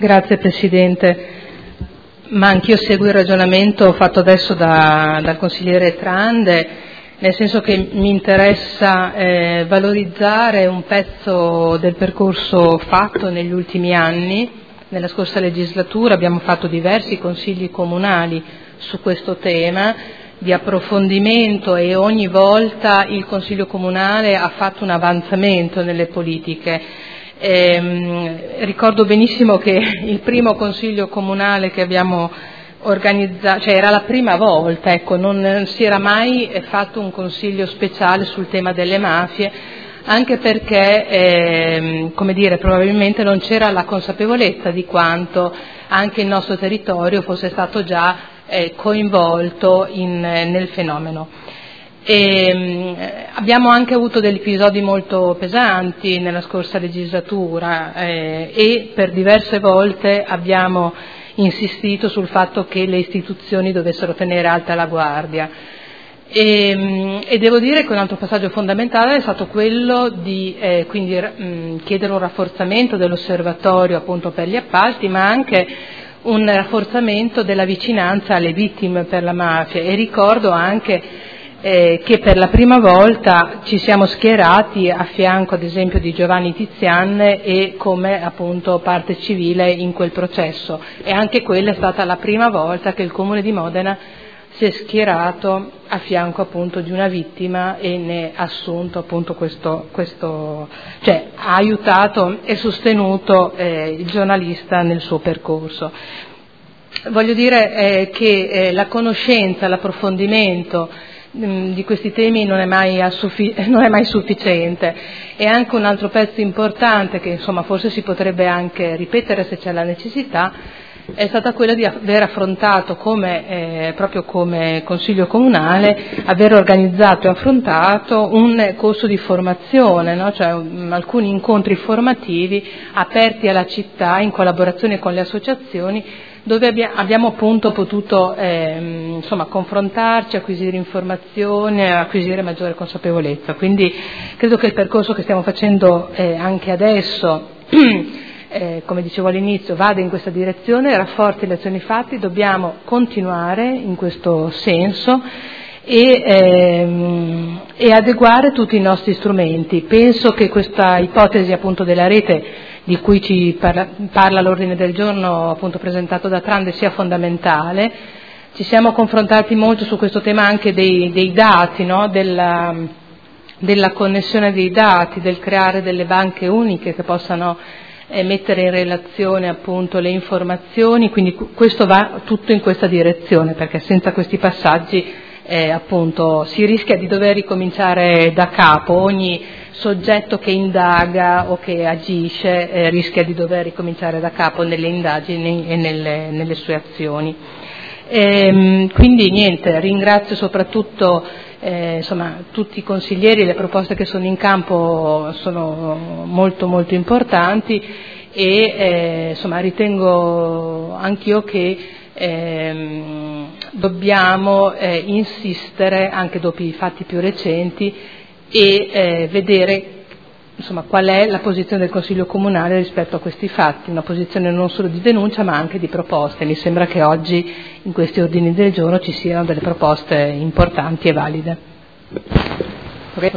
Grazie Presidente. Ma anch'io seguo il ragionamento fatto adesso dal consigliere Trande, nel senso che mi interessa valorizzare un pezzo del percorso fatto negli ultimi anni. Nella scorsa legislatura abbiamo fatto diversi consigli comunali su questo tema di approfondimento e ogni volta il Consiglio Comunale ha fatto un avanzamento nelle politiche. Ricordo benissimo che il primo Consiglio Comunale che abbiamo organizzato, cioè era la prima volta, ecco, non si era mai fatto un consiglio speciale sul tema delle mafie, anche perché, come dire, probabilmente non c'era la consapevolezza di quanto anche il nostro territorio fosse stato già coinvolto nel fenomeno. Abbiamo anche avuto degli episodi molto pesanti nella scorsa legislatura e per diverse volte abbiamo insistito sul fatto che le istituzioni dovessero tenere alta la guardia. E devo dire che un altro passaggio fondamentale è stato quello di quindi chiedere un rafforzamento dell'osservatorio appunto per gli appalti, ma anche un rafforzamento della vicinanza alle vittime per la mafia, e ricordo anche che per la prima volta ci siamo schierati a fianco ad esempio di Giovanni Tizian e come appunto parte civile in quel processo, e anche quella è stata la prima volta che il Comune di Modena si è schierato a fianco appunto di una vittima e ne ha assunto appunto cioè ha aiutato e sostenuto il giornalista nel suo percorso. Voglio dire che la conoscenza, l'approfondimento di questi temi non è mai sufficiente, e anche un altro pezzo importante che insomma forse si potrebbe anche ripetere se c'è la necessità è stata quella di aver affrontato proprio come Consiglio Comunale, aver organizzato e affrontato un corso di formazione, no? Cioè alcuni incontri formativi aperti alla città in collaborazione con le associazioni, dove abbiamo appunto potuto confrontarci, acquisire informazioni, acquisire maggiore consapevolezza. Quindi credo che il percorso che stiamo facendo anche adesso come dicevo all'inizio, vada in questa direzione, rafforzi le azioni fatte, dobbiamo continuare in questo senso e adeguare tutti i nostri strumenti. Penso che questa ipotesi appunto della rete di cui ci parla l'ordine del giorno appunto presentato da Trande sia fondamentale. Ci siamo confrontati molto su questo tema anche dei dati, no? della connessione dei dati, del creare delle banche uniche che possano mettere in relazione appunto le informazioni, quindi questo va tutto in questa direzione, perché senza questi passaggi appunto si rischia di dover ricominciare da capo. Ogni soggetto che indaga o che agisce rischia di dover ricominciare da capo nelle indagini e nelle sue azioni. Quindi niente, ringrazio soprattutto tutti i consiglieri, le proposte che sono in campo sono molto molto importanti e ritengo anch'io che dobbiamo insistere anche dopo i fatti più recenti e vedere qual è la posizione del Consiglio Comunale rispetto a questi fatti, una posizione non solo di denuncia ma anche di proposte. Mi sembra che oggi in questi ordini del giorno ci siano delle proposte importanti e valide.